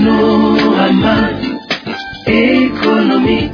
Panorama économique.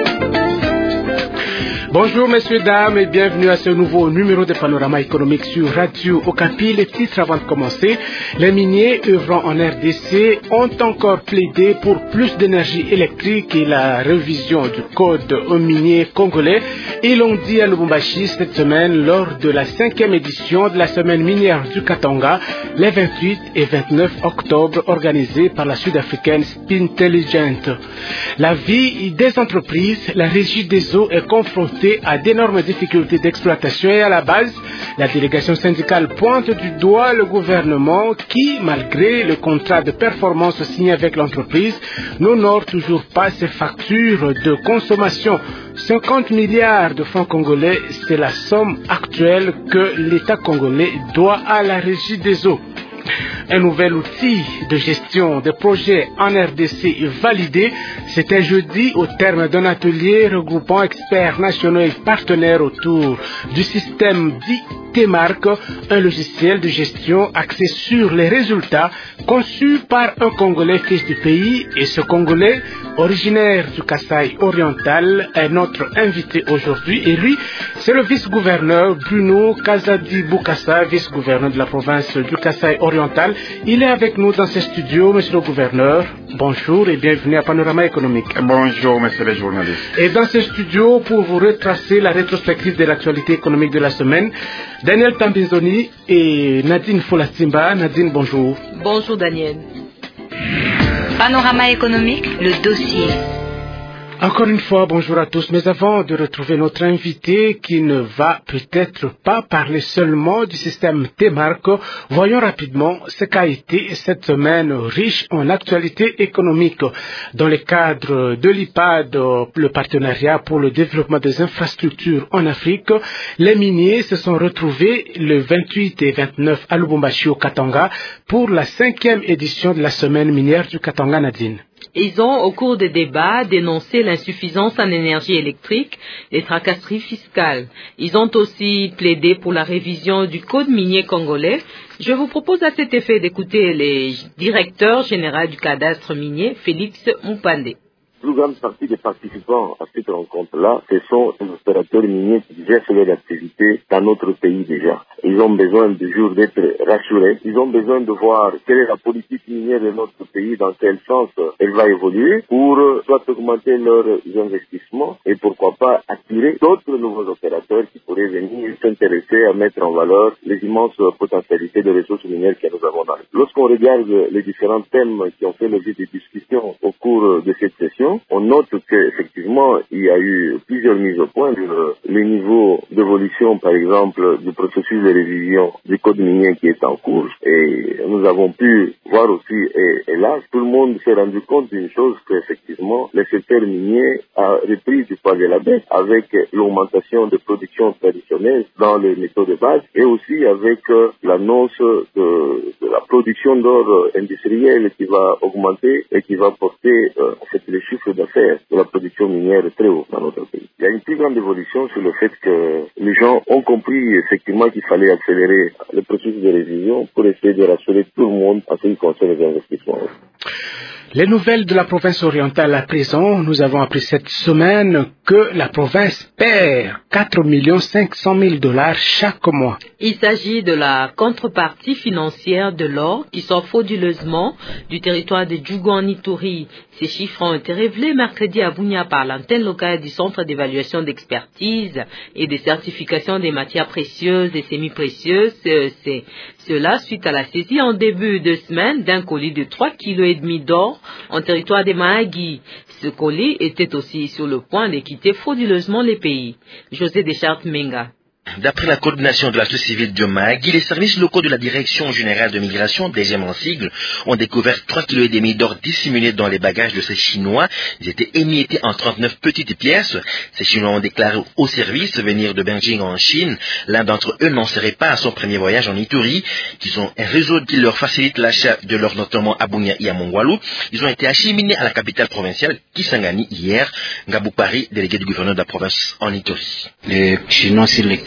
Bonjour messieurs, dames et bienvenue à ce nouveau numéro de Panorama économique sur Radio Okapi. Les titres avant de commencer. Les miniers œuvrant en RDC ont encore plaidé pour plus d'énergie électrique et la révision du code minier congolais. Ils l'ont dit à Lubumbashi cette semaine lors de la 5e édition de la semaine minière du Katanga, les 28 et 29 octobre, organisée par la sud-africaine Spintelligent. La vie des entreprises, la régie des eaux est confrontée à d'énormes difficultés d'exploitation et à la base, la délégation syndicale pointe du doigt le gouvernement qui, malgré le contrat de performance signé avec l'entreprise, n'honore toujours pas ses factures de consommation. 50 milliards de francs congolais, c'est la somme actuelle que l'État congolais doit à la régie des eaux. Un nouvel outil de gestion des projets en RDC est validé. C'était jeudi au terme d'un atelier regroupant experts nationaux et partenaires autour du système dit T-Mark, un logiciel de gestion axé sur les résultats conçu par un Congolais fils du pays. Et ce Congolais, originaire du Kasaï oriental, est notre invité aujourd'hui. Et lui, c'est le vice-gouverneur Bruno Kazadi Boukassa, vice-gouverneur de la province du Kasaï oriental. Il est avec nous dans ce studio, monsieur le gouverneur. Bonjour et bienvenue à Panorama économique. Bonjour, monsieur le journaliste. Et dans ce studio, pour vous retracer la rétrospective de l'actualité économique de la semaine, Daniel Tambinzoni et Nadine Folatimba. Nadine, bonjour. Bonjour Daniel. Panorama économique, le dossier. Encore une fois, bonjour à tous. Mais avant de retrouver notre invité qui ne va peut-être pas parler seulement du système T-Mark, voyons rapidement ce qu'a été cette semaine riche en actualité économique. Dans le cadre de l'IPAD, le partenariat pour le développement des infrastructures en Afrique, les miniers se sont retrouvés le 28 et 29 à Lubumbashi au Katanga pour la 5e édition de la semaine minière du Katanga, Nadine. Ils ont, au cours des débats, dénoncé l'insuffisance en énergie électrique et tracasseries fiscales. Ils ont aussi plaidé pour la révision du code minier congolais. Je vous propose à cet effet d'écouter le directeur général du cadastre minier, Félix Moupandé. La plus grande partie des participants à cette rencontre-là, ce sont les opérateurs miniers qui exercent leur activité dans notre pays déjà. Ils ont besoin de jour d'être rassurés. Ils ont besoin de voir quelle est la politique minière de notre pays, dans quel sens elle va évoluer pour soit augmenter leurs investissements et pourquoi pas attirer d'autres nouveaux opérateurs qui pourraient venir s'intéresser à mettre en valeur les immenses potentialités de ressources minières que nous avons dans le pays. Lorsqu'on regarde les différents thèmes qui ont fait l'objet de discussions au cours de cette session, on note qu'effectivement, il y a eu plusieurs mises au point. Le niveau d'évolution, par exemple, du processus de révision du code minier qui est en cours. Et nous avons pu voir aussi, et là, tout le monde s'est rendu compte d'une chose, qu'effectivement, le secteur minier a repris du poil de la bête avec l'augmentation de production traditionnelle dans les métaux de base et aussi avec l'annonce de la production d'or industriel qui va augmenter et qui va porter le chiffre d'affaires de la production minière très haut dans notre pays. Il y a une plus grande évolution sur le fait que les gens ont compris effectivement qu'il fallait accélérer le processus de révision pour essayer de rassurer tout le monde en ce qui concerne les investissements. Les nouvelles de la province orientale à présent, nous avons appris cette semaine que la province perd 4 500 000 $ chaque mois. Il s'agit de la contrepartie financière de l'or qui sort frauduleusement du territoire de Djougon-Ituri. Ces chiffres ont été révélés mercredi à Bunia par l'antenne locale du Centre d'évaluation d'expertise et de certification des matières précieuses et semi-précieuses, CEC. Cela suite à la saisie en début de semaine d'un colis de 3,5 kg d'or en territoire des Mahagui. Ce colis était aussi sur le point de quitter frauduleusement les pays. José Deschartes Menga. D'après la coordination de la société civile de Mahagui, les services locaux de la Direction générale de migration, DGM en sigle, ont découvert 3,5 kg d'or dissimulés dans les bagages de ces Chinois. Ils étaient émiettés en 39 petites pièces. Ces Chinois ont déclaré au service venir de Beijing en Chine. L'un d'entre eux n'en serait pas à son premier voyage en Ituri, qu'ils ont un réseau qui leur facilite l'achat de leurs notamment à Bunia et à Mongwalu. Ils ont été acheminés à la capitale provinciale, Kisangani, hier. Ngabou Paris, délégué du gouverneur de la province en Ituri. Les Chinois sur lesquels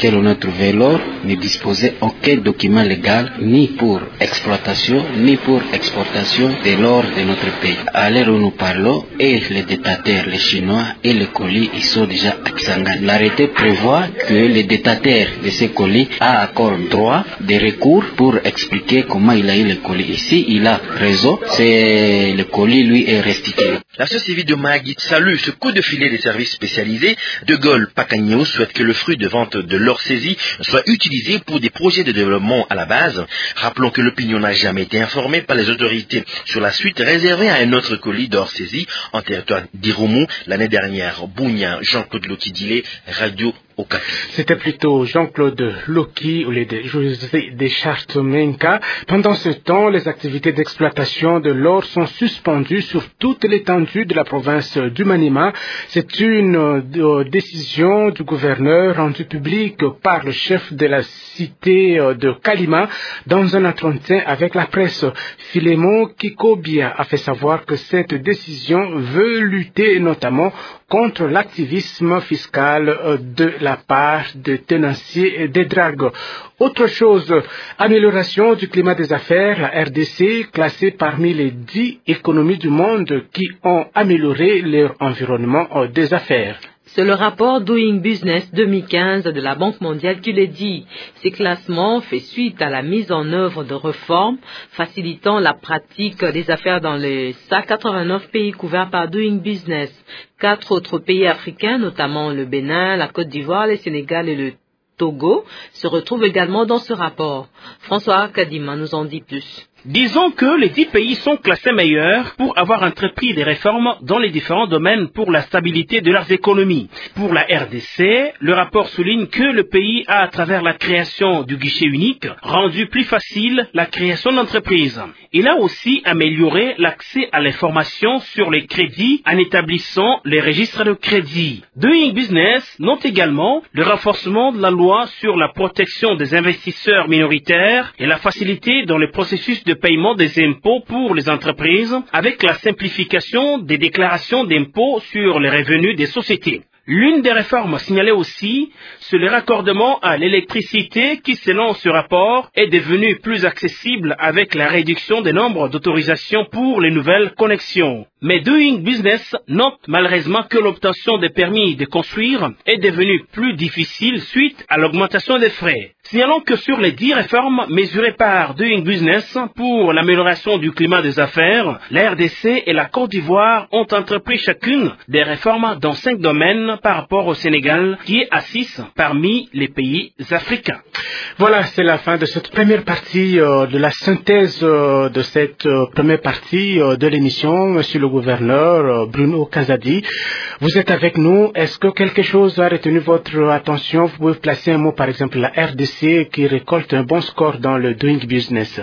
laquelle on a trouvé l'or ne disposait aucun document légal ni pour exploitation ni pour exportation de l'or de notre pays. À l'heure où nous parlons, et les détenteurs, les Chinois et les colis, ils sont déjà à Kisangani. L'arrêté prévoit que le détenteur de ces colis a encore droit de recours pour expliquer comment il a eu les colis. Ici, il a raison, c'est le colis lui est restitué. La société civile de Mahagi salue ce coup de filet des services spécialisés. De Gaulle Pacagno souhaite que le fruit de vente de l'or saisi soit utilisé pour des projets de développement à la base. Rappelons que l'opinion n'a jamais été informée par les autorités sur la suite réservée à un autre colis d'or saisi en territoire d'Irumu l'année dernière. Bounia, Jean-Claude Lokidile, Radio Okapi. C'était plutôt Jean-Claude Loki au lieu de José Deschartes-Menka. Pendant ce temps, les activités d'exploitation de l'or sont suspendues sur toute l'étendue de la province du Maniema. C'est une décision du gouverneur rendue publique par le chef de la cité de Kalima dans un entretien avec la presse. Filemon Kikobia a fait savoir que cette décision veut lutter notamment contre l'activisme fiscal de la part de tenanciers des dragues. Autre chose, amélioration du climat des affaires, la RDC classée parmi les 10 économies du monde qui ont amélioré leur environnement des affaires. C'est le rapport Doing Business 2015 de la Banque mondiale qui le dit. Ces classements fait suite à la mise en œuvre de réformes facilitant la pratique des affaires dans les 189 pays couverts par Doing Business. 4 autres pays africains, notamment le Bénin, la Côte d'Ivoire, le Sénégal et le Togo, se retrouvent également dans ce rapport. François Kadima nous en dit plus. Disons que les 10 pays sont classés meilleurs pour avoir entrepris des réformes dans les différents domaines pour la stabilité de leurs économies. Pour la RDC, le rapport souligne que le pays a, à travers la création du guichet unique, rendu plus facile la création d'entreprises. Il a aussi amélioré l'accès à l'information sur les crédits en établissant les registres de crédit. Doing Business note également le renforcement de la loi sur la protection des investisseurs minoritaires et la facilité dans le processus de paiement des impôts pour les entreprises avec la simplification des déclarations d'impôts sur les revenus des sociétés. L'une des réformes signalées aussi, c'est le raccordement à l'électricité qui, selon ce rapport, est devenu plus accessible avec la réduction des nombres d'autorisations pour les nouvelles connexions. Mais Doing Business note malheureusement que l'obtention des permis de construire est devenue plus difficile suite à l'augmentation des frais. Signalons que sur les 10 réformes mesurées par Doing Business pour l'amélioration du climat des affaires, la RDC et la Côte d'Ivoire ont entrepris chacune des réformes dans 5 domaines par rapport au Sénégal qui est à 6 parmi les pays africains. Voilà, c'est la fin de cette première partie, de la synthèse de cette première partie de l'émission. Monsieur le gouverneur Bruno Kazadi, vous êtes avec nous. Est-ce que quelque chose a retenu votre attention? Vous pouvez placer un mot, par exemple, la RDC qui récolte un bon score dans le Doing Business.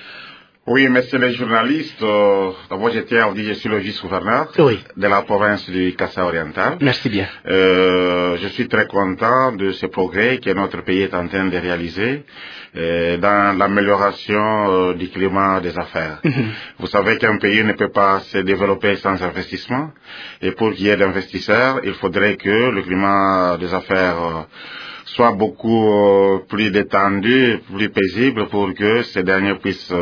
Oui, messieurs les journalistes, d'abord je tiens à dire que je suis le vice-gouverneur de la province du Kasaï oriental. Merci bien. Je suis très content de ce progrès que notre pays est en train de réaliser dans l'amélioration du climat des affaires. Vous savez qu'un pays ne peut pas se développer sans investissement. Et pour qu'il y ait d'investisseurs, il faudrait que le climat des affaires soit beaucoup plus détendu, plus paisible pour que ces derniers puissent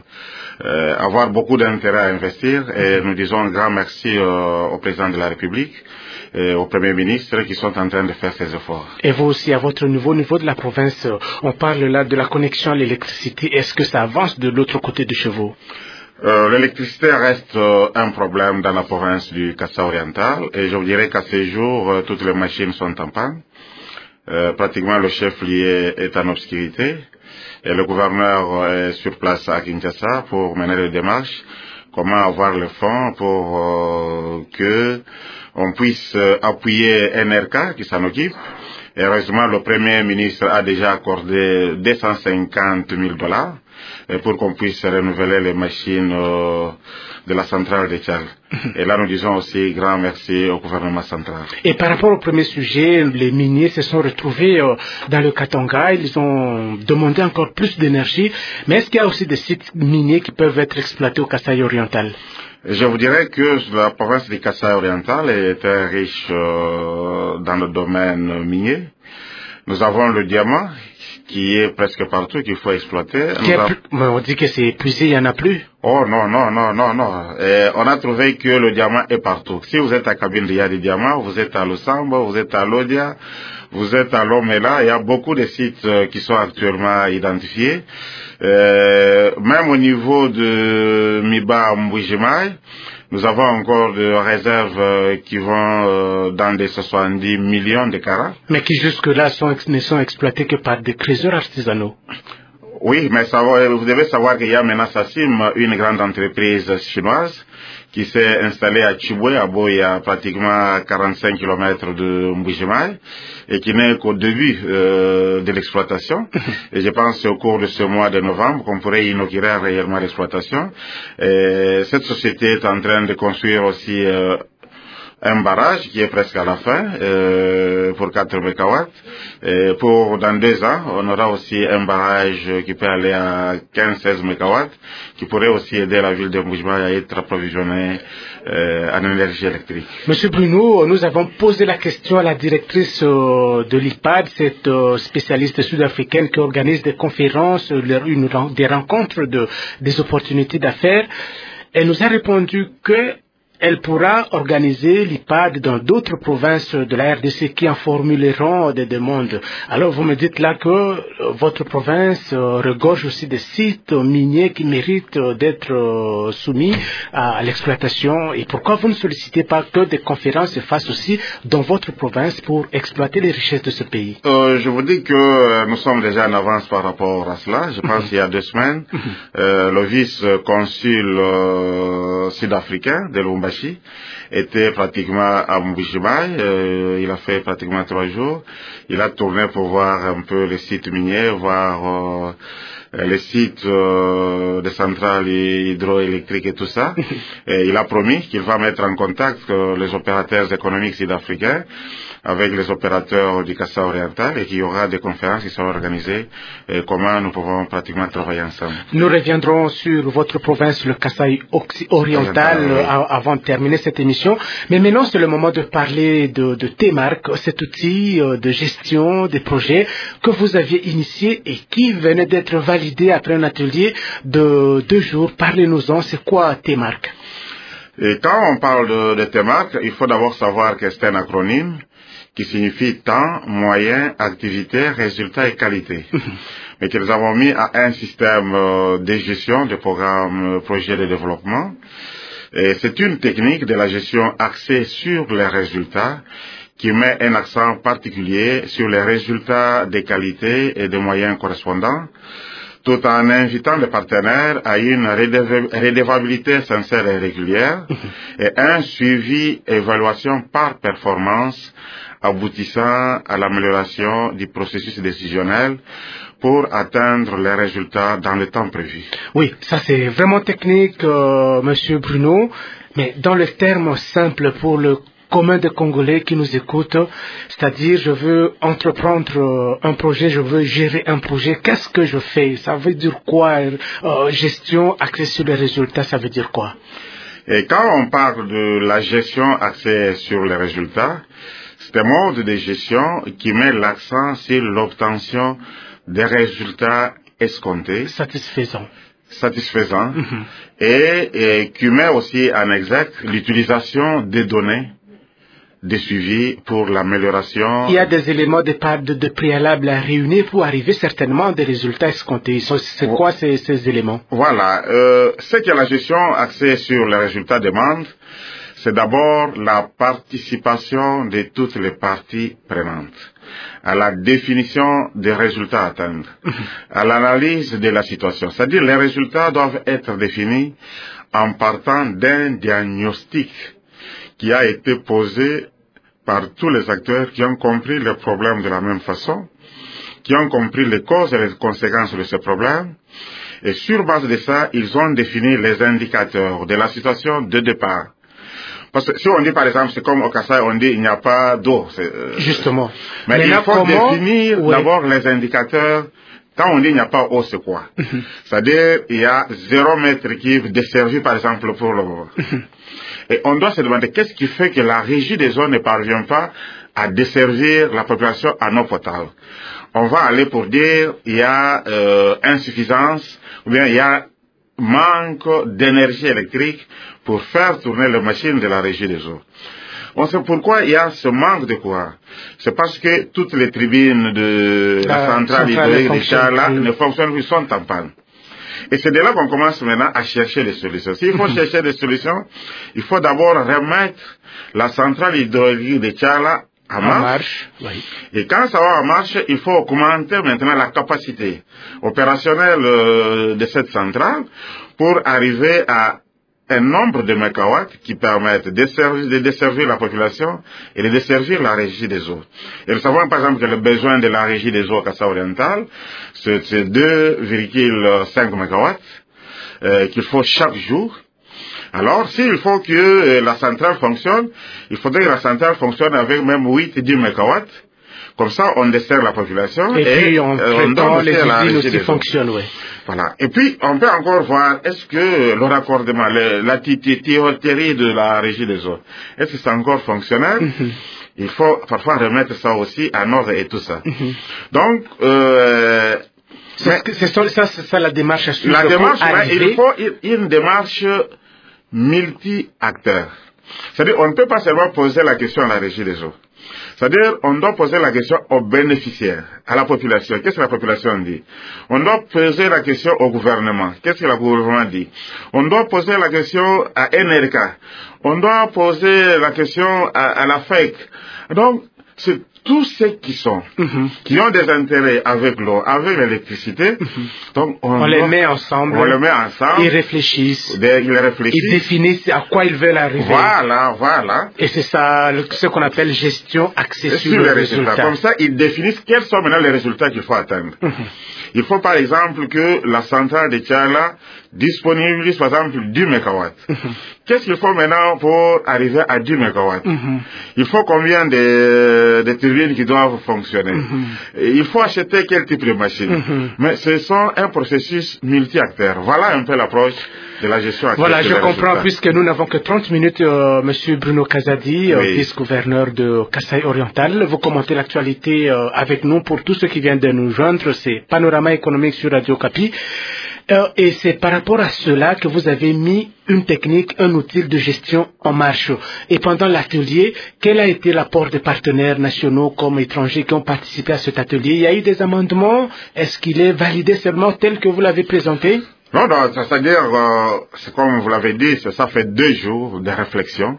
avoir beaucoup d'intérêt à investir. Et nous disons un grand merci au président de la République et au Premier ministre qui sont en train de faire ces efforts. Et vous aussi, à votre niveau de la province, on parle là de la connexion à l'électricité. Est-ce que ça avance de l'autre côté de chez vous? L'électricité reste un problème dans la province du Kasaï oriental et je vous dirais qu'à ce jour, toutes les machines sont en panne. Pratiquement le chef-lieu est en obscurité et le gouverneur est sur place à Kinshasa pour mener les démarches. Comment avoir le fonds pour que on puisse appuyer NRK qui s'en occupe. Et heureusement, le Premier ministre a déjà accordé $250,000 pour qu'on puisse renouveler les machines de la centrale de Tchad. Et là, nous disons aussi grand merci au gouvernement central. Et par rapport au premier sujet, les miniers se sont retrouvés dans le Katanga. Ils ont demandé encore plus d'énergie. Mais est-ce qu'il y a aussi des sites miniers qui peuvent être exploités au Kasaï oriental? Je vous dirais que la province du Kasaï oriental est très riche dans le domaine minier. Nous avons le diamant qui est presque partout, qu'il faut exploiter. Mais on dit que c'est épuisé, il n'y en a plus. Oh non. On a trouvé que le diamant est partout. Si vous êtes à Cabine, il y a des diamants, vous êtes à Losamba, vous êtes à Lodia, vous êtes à Lomela, il y a beaucoup de sites qui sont actuellement identifiés. Même au niveau de Miba Mboujimaï, nous avons encore des réserves qui vont dans des 70 millions de carats. Mais qui jusque-là ne sont exploités que par des creuseurs artisanaux. Oui, mais vous devez savoir qu'il y a maintenant Sassim, une grande entreprise chinoise, qui s'est installée à Chiboué, à Boya, pratiquement 45 km de Mboujimaï, et qui n'est qu'au début de l'exploitation. Et je pense que c'est au cours de ce mois de novembre qu'on pourrait inaugurer réellement l'exploitation. Cette société est en train de construire aussi un barrage qui est presque à la fin pour 4 MW. Et dans 2 ans, on aura aussi un barrage qui peut aller à 15-16 MW, qui pourrait aussi aider la ville de Mboujimaï à être approvisionnée en énergie électrique. Monsieur Bruno, nous avons posé la question à la directrice de l'IPAD, cette spécialiste sud-africaine qui organise des conférences, des rencontres des opportunités d'affaires. Elle nous a répondu que elle pourra organiser l'IPAD dans d'autres provinces de la RDC qui en formuleront des demandes. Alors vous me dites là que votre province regorge aussi des sites miniers qui méritent d'être soumis à l'exploitation. Et pourquoi vous ne sollicitez pas que des conférences se fassent aussi dans votre province pour exploiter les richesses de ce pays? Je vous dis que nous sommes déjà en avance par rapport à cela. Je pense qu'il y a 2 semaines, le vice-consul sud-africain de Lubumbashi était pratiquement à Mboujimaï. Il a fait pratiquement 3 jours. Il a tourné pour voir un peu les sites miniers, voir les sites de centrales hydroélectriques et tout ça. Et il a promis qu'il va mettre en contact les opérateurs économiques sud-africains avec les opérateurs du Kassai oriental et qu'il y aura des conférences qui seront organisées et comment nous pouvons pratiquement travailler ensemble. Nous reviendrons sur votre province, le Kassai oriental, avant de terminer cette émission. Mais maintenant, c'est le moment de parler de T-Mark, cet outil de gestion des projets que vous aviez initié et qui venait d'être validé après un atelier de 2 jours. Parlez-nous-en, c'est quoi T-Mark? Et quand on parle de T-Mark, il faut d'abord savoir que c'est un acronyme qui signifie temps, moyen, activité, résultat et qualité. Mais que nous avons mis à un système de gestion de programmes, projets de développement. Et c'est une technique de la gestion axée sur les résultats qui met un accent particulier sur les résultats des qualités et des moyens correspondants, tout en invitant les partenaires à une redevabilité sincère et régulière et un suivi évaluation par performance aboutissant à l'amélioration du processus décisionnel pour atteindre les résultats dans le temps prévu. Oui, ça c'est vraiment technique, Monsieur Bruno, mais dans le terme simple pour le commun des Congolais qui nous écoutent, c'est-à-dire je veux entreprendre un projet, je veux gérer un projet, qu'est-ce que je fais? Ça veut dire quoi? Gestion axée sur les résultats, ça veut dire quoi? Et quand on parle de la gestion axée sur les résultats, c'est un mode de gestion qui met l'accent sur l'obtention des résultats escomptés. Satisfaisants. Et qui met aussi en exergue l'utilisation des données de suivi pour l'amélioration. Il y a des éléments de préalable à réunir pour arriver certainement à des résultats escomptés. C'est quoi ces éléments? Voilà. Ce que la gestion axée sur les résultats demande, c'est d'abord la participation de toutes les parties prenantes à la définition des résultats à atteindre, à l'analyse de la situation. C'est-à-dire les résultats doivent être définis en partant d'un diagnostic qui a été posé par tous les acteurs qui ont compris les problèmes de la même façon, qui ont compris les causes et les conséquences de ces problèmes, et sur base de ça, ils ont défini les indicateurs de la situation de départ. Parce que si on dit par exemple, c'est comme au Kassai, on dit il n'y a pas d'eau. Justement. Mais il faut définir d'abord les indicateurs. Quand on dit il n'y a pas d'eau, c'est quoi? C'est-à-dire il y a 0 mètre cube desservi par exemple pour le moment. Et on doit se demander qu'est-ce qui fait que la régie des eaux ne parvient pas à desservir la population en eau potable. On va aller pour dire il y a insuffisance ou bien il y a manque d'énergie électrique pour faire tourner les machines de la régie des eaux. On sait pourquoi il y a ce manque de courant. C'est parce que toutes les turbines de la centrale hydraulique de Tchala ne fonctionnent plus, sont en panne. Et c'est de là qu'on commence maintenant à chercher des solutions. S'il faut chercher des solutions, il faut d'abord remettre la centrale hydraulique de Tchala en marche. Oui. Et quand ça va en marche, il faut augmenter maintenant la capacité opérationnelle de cette centrale pour arriver à un nombre de mégawatts qui permettent de desservir la population et de desservir la régie des eaux. Et nous savons par exemple que le besoin de la régie des eaux au Kasaï oriental, c'est 2,5 mégawatts qu'il faut chaque jour. Alors, s'il faut que la centrale fonctionne, il faudrait que la centrale fonctionne avec même 8 et 10 mégawatts. Comme ça, on dessert la population et puis on donne les usines aussi fonctionnent, oui. Voilà. Et puis, on peut encore voir, est-ce que le raccordement, la tuyauterie de la régie des eaux, est-ce que c'est encore fonctionnel? Il faut parfois remettre ça aussi en ordre et tout ça. Donc, c'est ça la démarche à suivre. La démarche, il faut une démarche multi-acteurs. C'est-à-dire, on ne peut pas seulement poser la question à la régie des eaux. C'est-à-dire, on doit poser la question aux bénéficiaires, à la population. Qu'est-ce que la population dit? On doit poser la question au gouvernement. Qu'est-ce que le gouvernement dit? On doit poser la question à NRK. On doit poser la question à la FEC. Donc, c'est tous ceux qui ont des intérêts avec l'eau, avec l'électricité, donc on les met ensemble. Ils réfléchissent. Ils définissent à quoi ils veulent arriver. Voilà. Et c'est ça, ce qu'on appelle gestion axée sur les résultats. Comme ça, ils définissent quels sont maintenant les résultats qu'il faut atteindre. Il faut par exemple que la centrale de Tchala disponibilise par exemple 10 mégawatts. Qu'est-ce qu'il faut maintenant pour arriver à 10 mégawatts? Il faut combien de turbines qui doivent fonctionner? Il faut acheter quel type de machine? Mais ce sont un processus multi-acteurs. Voilà un peu l'approche de la gestion actuelle. Voilà, je comprends, puisque nous n'avons que 30 minutes, Monsieur Bruno Kazadi, vice-gouverneur de Kasaï oriental. Vous commentez l'actualité avec nous. Pour tous ceux qui viennent de nous joindre, c'est Panorama économique sur Radio Okapi. Et c'est par rapport à cela que vous avez mis une technique, un outil de gestion en marche. Et pendant l'atelier, quel a été l'apport des partenaires nationaux comme étrangers qui ont participé à cet atelier? Il y a eu des amendements? Est-ce qu'il est validé seulement tel que vous l'avez présenté? Non, c'est-à-dire, c'est comme vous l'avez dit, ça fait 2 jours de réflexion.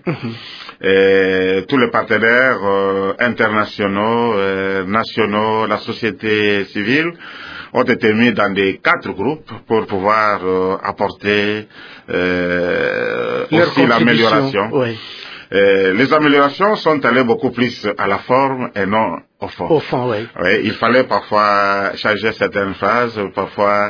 Et tous les partenaires internationaux, nationaux, la société civile ont été mis dans des 4 groupes pour pouvoir apporter aussi l'amélioration. Oui. Les améliorations sont allées beaucoup plus à la forme et non au fond. Au fond, oui. Oui, il fallait parfois changer certaines phrases, parfois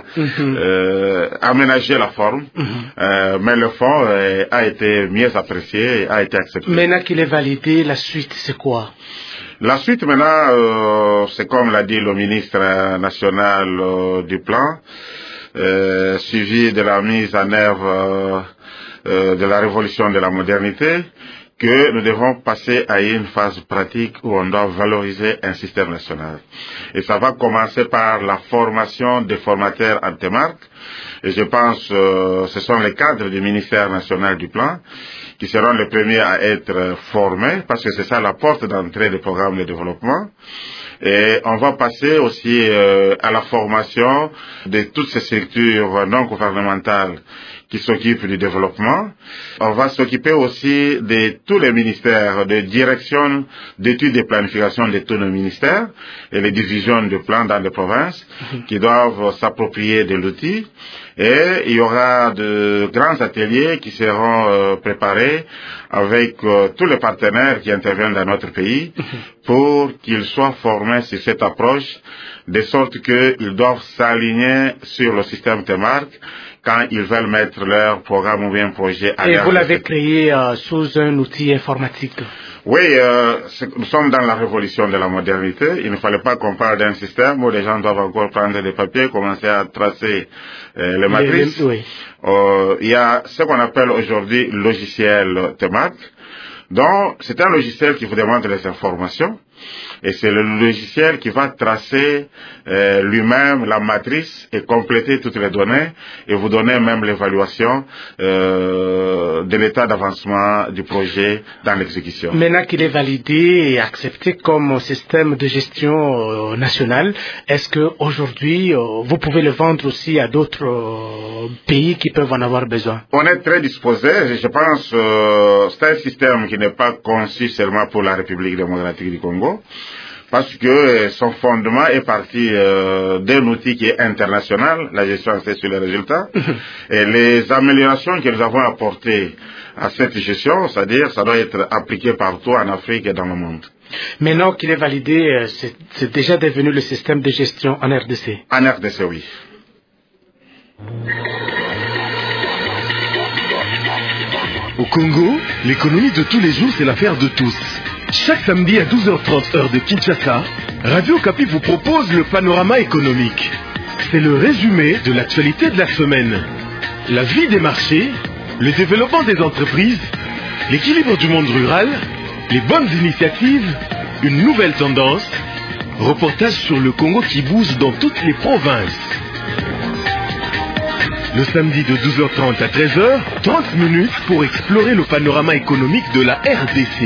aménager la forme, mais le fond a été mieux apprécié et a été accepté. Maintenant qu'il est validé, la suite, c'est quoi? La suite maintenant, c'est comme l'a dit le ministre national du plan, suivi de la mise en œuvre de la révolution de la modernité, que nous devons passer à une phase pratique où on doit valoriser un système national. Et ça va commencer par la formation des formateurs en Témarc. Et je pense que ce sont les cadres du ministère national du plan qui seront les premiers à être formés, parce que c'est ça la porte d'entrée des programmes de développement. Et on va passer aussi à la formation de toutes ces structures non gouvernementales qui s'occupent du développement. On va s'occuper aussi de tous les ministères, de direction d'études et planification de tous nos ministères et les divisions de plans dans les provinces qui doivent s'approprier de l'outil. Et il y aura de grands ateliers qui seront préparés avec tous les partenaires qui interviennent dans notre pays pour qu'ils soient formés sur cette approche, de sorte qu'ils doivent s'aligner sur le système Témarc quand ils veulent mettre leur programme ou bien projet à Et vous l'avez créé sous un outil informatique? Oui, nous sommes dans la révolution de la modernité. Il ne fallait pas qu'on parle d'un système où les gens doivent encore prendre des papiers, commencer à tracer les matrices. Il y a ce qu'on appelle aujourd'hui logiciel Témarc. Donc, c'est un logiciel qui vous demande les informations et c'est le logiciel qui va tracer lui-même la matrice et compléter toutes les données et vous donner même l'évaluation de l'état d'avancement du projet dans l'exécution. Maintenant qu'il est validé et accepté comme système de gestion national, est-ce que aujourd'hui vous pouvez le vendre aussi à d'autres pays qui peuvent en avoir besoin? On est très disposé. Je pense c'est un système qui n'est pas conçu seulement pour la République démocratique du Congo, parce que son fondement est parti d'un outil qui est international, la gestion axée sur les résultats, et les améliorations que nous avons apportées à cette gestion, c'est-à-dire ça doit être appliqué partout en Afrique et dans le monde. Maintenant qu'il est validé, c'est déjà devenu le système de gestion en RDC? En RDC, oui. Au Congo, l'économie de tous les jours, c'est l'affaire de tous. Chaque samedi à 12h30 heure de Kinshasa, Radio Okapi vous propose le panorama économique. C'est le résumé de l'actualité de la semaine. La vie des marchés, le développement des entreprises, l'équilibre du monde rural, les bonnes initiatives, une nouvelle tendance, reportage sur le Congo qui bouge dans toutes les provinces. Le samedi de 12h30 à 13h, 30 minutes pour explorer le panorama économique de la RDC.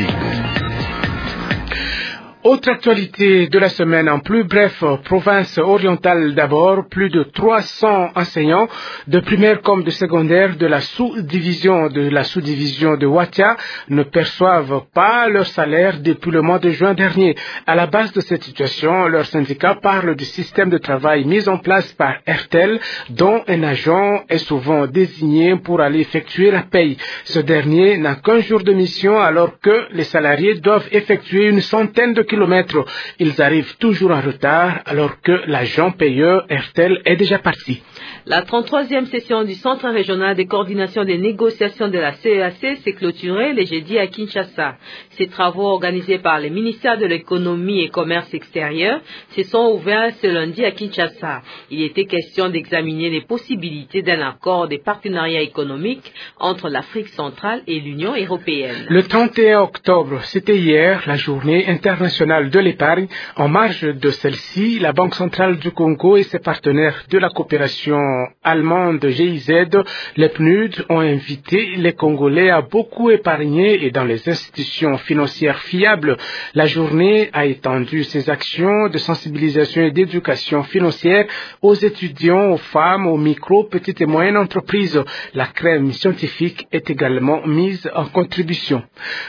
Autre actualité de la semaine, en plus bref, province orientale d'abord, plus de 300 enseignants de primaire comme de secondaire de la sous-division de Watia ne perçoivent pas leur salaire depuis le mois de juin dernier. À la base de cette situation, leur syndicat parle du système de travail mis en place par RTL, dont un agent est souvent désigné pour aller effectuer la paye. Ce dernier n'a qu'un jour de mission alors que les salariés doivent effectuer une centaine de kilomètres. Ils arrivent toujours en retard alors que l'agent payeur RTL est déjà parti. La 33e session du Centre régional de coordination des négociations de la CEAC s'est clôturée le jeudi à Kinshasa. Ces travaux organisés par le ministère de l'économie et commerce extérieur se sont ouverts ce lundi à Kinshasa. Il était question d'examiner les possibilités d'un accord de partenariat économique entre l'Afrique centrale et l'Union européenne. Le 31 octobre, c'était hier, la journée internationale de l'épargne. En marge de celle-ci, la Banque centrale du Congo et ses partenaires de la coopération allemande GIZ, les PNUD, ont invité les Congolais à beaucoup épargner et dans les institutions financières fiables. La journée a étendu ses actions de sensibilisation et d'éducation financière aux étudiants, aux femmes, aux micro, petites et moyennes entreprises. La crème scientifique est également mise en contribution.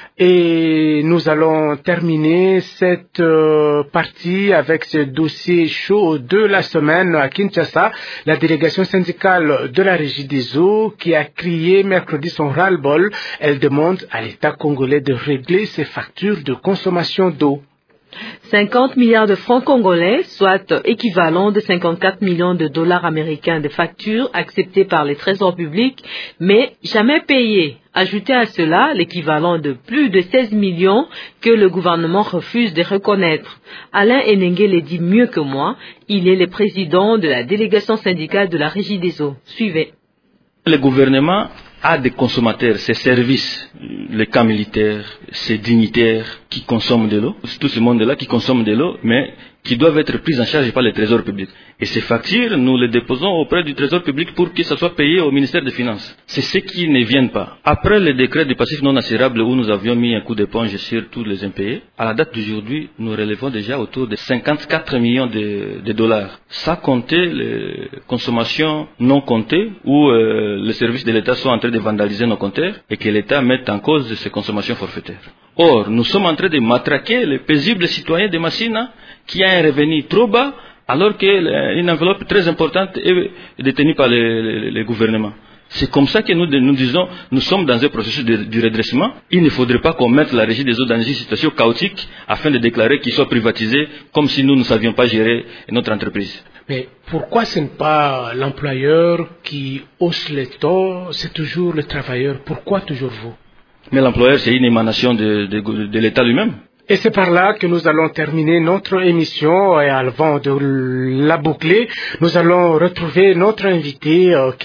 Et nous allons terminer cette partie avec ce dossier chaud de la semaine à Kinshasa. La délégation syndicale de la Régie des eaux qui a crié mercredi son ras-le-bol. Elle demande à l'État congolais de régler ses factures de consommation d'eau. 50 milliards de francs congolais, soit équivalent de 54 millions de dollars américains de factures acceptées par les trésors publics, mais jamais payées. Ajoutez à cela l'équivalent de plus de 16 millions que le gouvernement refuse de reconnaître. Alain Enengue le dit mieux que moi, il est le président de la délégation syndicale de la Régie des eaux. Suivez. Le gouvernement a des consommateurs, ses services, les camps militaires, ses dignitaires qui consomment de l'eau, tout ce monde-là qui consomme de l'eau, mais qui doivent être pris en charge par le Trésor public. Et ces factures, nous les déposons auprès du Trésor public pour que ça soit payé au ministère des Finances. C'est ceux qui ne viennent pas. Après le décret du passif non assurable où nous avions mis un coup d'éponge sur tous les impayés, à la date d'aujourd'hui, nous relevons déjà autour de 54 millions de dollars. Ça comptait les consommations non comptées où les services de l'État sont en train de vandaliser nos compteurs et que l'État mette en cause ces consommations forfaitaires. Or, nous sommes en train de matraquer les paisibles citoyens de Massina qui a un revenu trop bas alors qu'une enveloppe très importante est détenue par le gouvernement. C'est comme ça que nous disons, nous sommes dans un processus du redressement. Il ne faudrait pas qu'on mette la Régie des eaux dans une situation chaotique afin de déclarer qu'il soit privatisé comme si nous ne savions pas gérer notre entreprise. Mais pourquoi ce n'est pas l'employeur qui hausse les taux, c'est toujours le travailleur? Pourquoi toujours vous? Mais l'employeur, c'est une émanation de l'État lui-même. Et c'est par là que nous allons terminer notre émission. Et avant de la boucler, nous allons retrouver notre invité qui n'est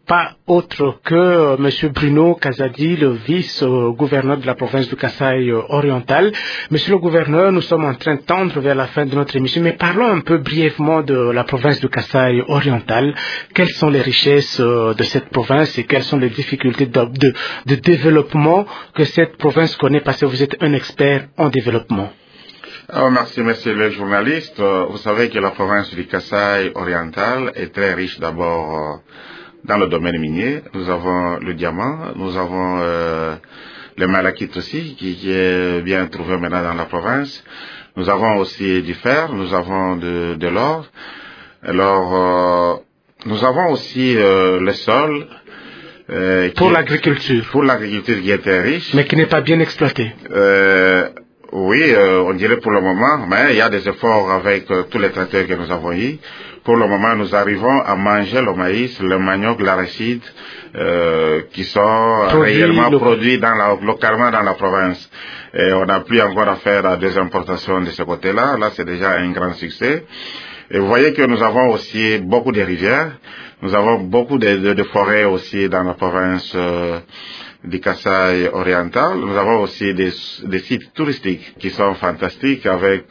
pas autre que M. Bruno Kazadi, le vice-gouverneur de la province du Kasaï oriental. Monsieur le gouverneur, nous sommes en train de tendre vers la fin de notre émission, mais parlons un peu brièvement de la province du Kasaï oriental. Quelles sont les richesses de cette province et quelles sont les difficultés de développement que cette province connaît, parce que vous êtes un expert en développement? Merci, monsieur le journaliste. Vous savez que la province du Kasaï oriental est très riche d'abord dans le domaine minier. Nous avons le diamant, nous avons le malachite aussi, qui est bien trouvé maintenant dans la province. Nous avons aussi du fer, nous avons de l'or. Alors, nous avons aussi le sol. Pour l'agriculture. Pour l'agriculture qui est très riche. Mais qui n'est pas bien exploité. Oui, on dirait pour le moment, mais il y a des efforts avec tous les tracteurs que nous avons eus. Pour le moment, nous arrivons à manger le maïs, le manioc, l'arachide, qui sont réellement produits localement dans la province. Et on n'a plus encore à faire à des importations de ce côté-là. Là, c'est déjà un grand succès. Et vous voyez que nous avons aussi beaucoup de rivières. Nous avons beaucoup de forêts aussi dans la province du Kasaï oriental. Nous avons aussi des sites touristiques qui sont fantastiques avec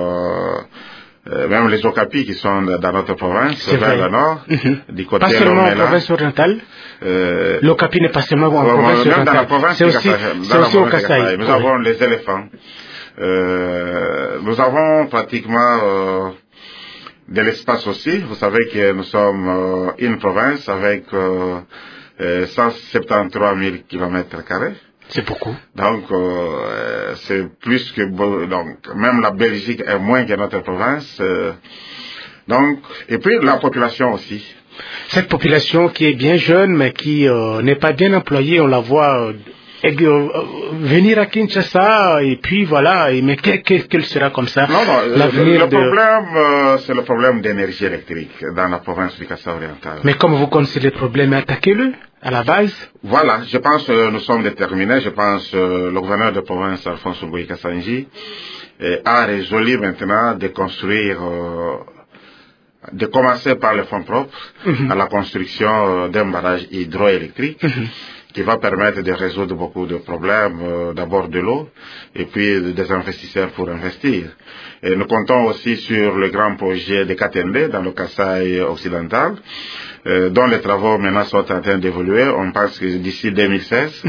même les okapis qui sont dans notre province, vers le nord, du côté pas seulement en province orientale. L'okapi n'est pas seulement en province orientale. Dans la province c'est aussi au Kasaï. Nous avons les éléphants. Nous avons pratiquement de l'espace aussi. Vous savez que nous sommes une province avec 173 000 km². C'est beaucoup. Donc, c'est plus que... Donc, même la Belgique est moins que notre province. Donc, et puis la population aussi. Cette population qui est bien jeune, mais qui n'est pas bien employée, on la voit venir à Kinshasa, et puis voilà, mais quel sera comme ça l'avenir problème, c'est le problème d'énergie électrique dans la province du Kasaï oriental. Mais comme vous connaissez les problèmes, attaquez-le à la base. Voilà, je pense que nous sommes déterminés. Je pense le gouverneur de province, Alphonse Ngoyi Kassanji, a résolu maintenant de construire, de commencer par les fonds propres à la construction d'un barrage hydroélectrique qui va permettre de résoudre beaucoup de problèmes, d'abord de l'eau, et puis des investisseurs pour investir. Et nous comptons aussi sur le grand projet de Katende dans le Kasaï occidental, dont les travaux maintenant sont en train d'évoluer. On pense que d'ici 2016,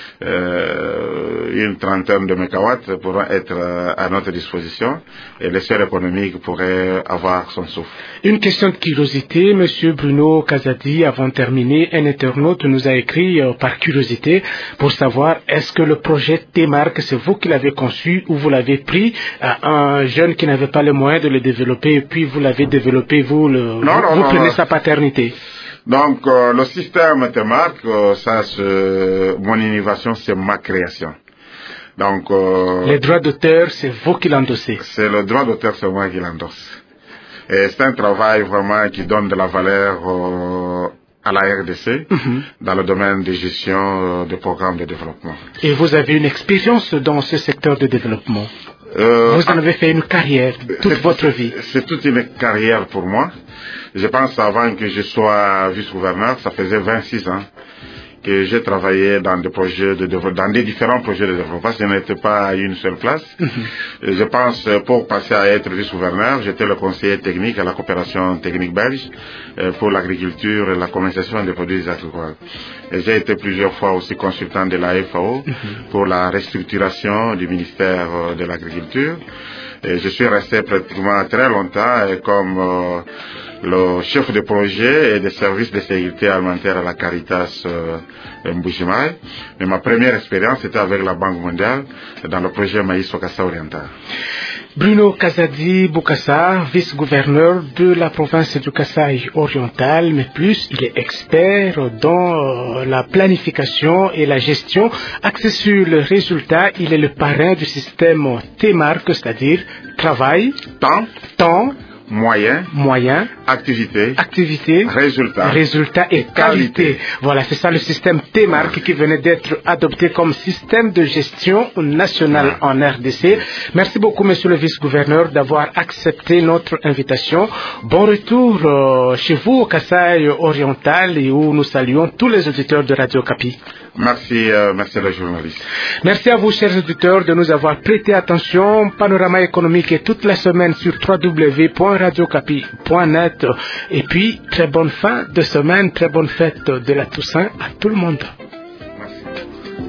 une trentaine de mégawatts pourront être à notre disposition et le secteur économique pourrait avoir son souffle. Une question de curiosité, Monsieur Bruno Kazadi, avant de terminer, un internaute nous a écrit par curiosité pour savoir est-ce que le projet T-Mark, c'est vous qui l'avez conçu ou vous l'avez pris à un jeune qui n'avait pas les moyens de le développer et puis vous l'avez développé, vous prenez sa paternité. Donc, le système T-Mark, mon innovation, c'est ma création. Donc, les droits d'auteur, c'est vous qui l'endossez. C'est le droit d'auteur, c'est moi qui l'endosse. Et c'est un travail vraiment qui donne de la valeur à la RDC dans le domaine de gestion de programmes de développement. Et vous avez une expérience dans ce secteur de développement. Vous en avez fait une carrière toute votre vie. C'est toute une carrière pour moi. Je pense avant que je sois vice-gouverneur, ça faisait 26 ans que j'ai travaillé dans des projets dans des différents projets de développement. Je n'étais pas à une seule place. Je pense, pour passer à être vice-gouverneur, j'étais le conseiller technique à la coopération technique belge pour l'agriculture et la commercialisation des produits agricoles. Et j'ai été plusieurs fois aussi consultant de la FAO pour la restructuration du ministère de l'Agriculture. Et je suis resté pratiquement très longtemps comme le chef de projet et des services de sécurité alimentaire à la Caritas Mbujimaï. Mais ma première expérience était avec la Banque mondiale dans le projet Maïs au Kasaï oriental. Bruno Kazadi Bokassa, vice-gouverneur de la province du Kasaï oriental, mais plus il est expert dans la planification et la gestion. Axé sur le résultat, il est le parrain du système T-Mark, c'est-à-dire travail, temps, moyen, activité, résultat et qualité. Voilà, c'est ça le système T-Mark qui venait d'être adopté comme système de gestion nationale en RDC. Merci beaucoup, monsieur le vice-gouverneur, d'avoir accepté notre invitation. Bon retour chez vous au Kasaï oriental et où nous saluons tous les auditeurs de Radio Kapi. Merci à la journaliste. Merci à vous, chers auditeurs, de nous avoir prêté attention. Panorama économique est toute la semaine sur www.radiocapi.net. Et puis, très bonne fin de semaine, très bonne fête de la Toussaint à tout le monde. Merci.